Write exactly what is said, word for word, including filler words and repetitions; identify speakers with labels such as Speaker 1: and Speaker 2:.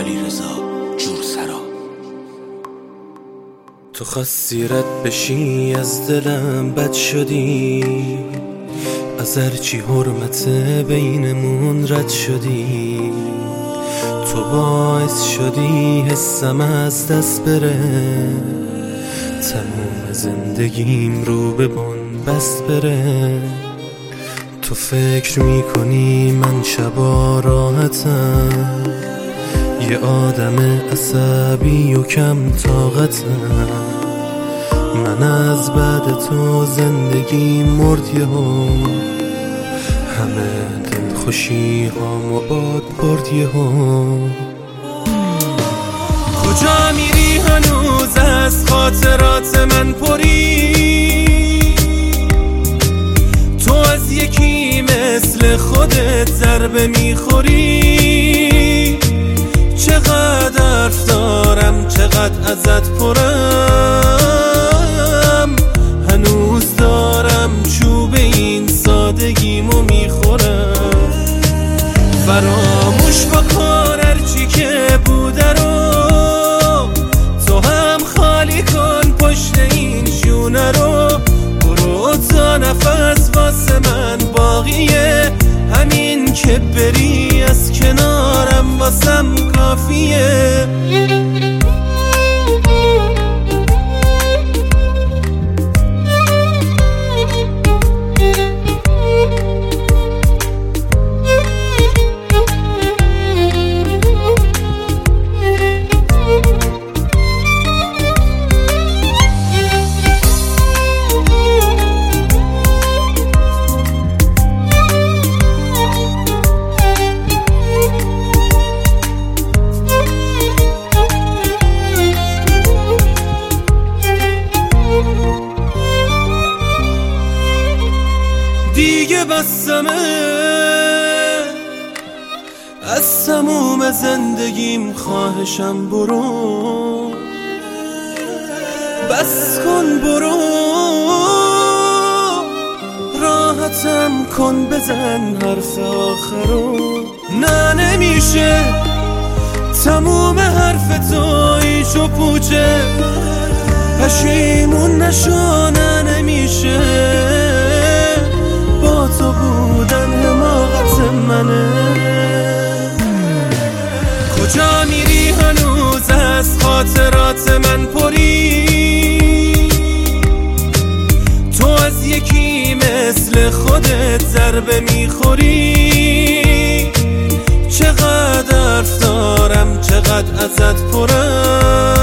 Speaker 1: علیرضا جورسرا.
Speaker 2: تو خواستی رد بشی از دلم بد شدی، از هرچی حرمت بینمون رد شدی. تو باعث شدی حسم از دست بره، تمام زندگیم رو به بن‌بست بره. تو فکر میکنی من شبا راحتم، یه آدم عصبی و کم طاقتم. من از بعد تو زندگی مرد یهو، همه دل خوشی هام و باد برد یهو. کجا میری هنوز از خاطرات من پری؟ تو از یکی مثل خودت ضربه میخوری. چقدر حرف دارم چقدر ازت پرم، هنوز دارم چوب این سادگیمو میخورم. فراموش بکن هرچی که بوده رو، تو هم خالی کن پشت این شونه رو. برو تا نفس واسه من باقیه، همین که بری از کنارم واسم کافیه. دیگه بسمه از تموم زندگیم، خواهشم برو بس کن، برو راحتم کن، بزن حرف آخرو. نه نمیشه تموم حرف تو ایش و پوچه، پشیمون نشو. نه نمیشه با تو بودن حماقت منه. کجا میری هنوز از خاطرات من پری؟ تو از یکی مثل خودت ضربه میخوری. چقدر حرف دارم چقدر ازت پرم،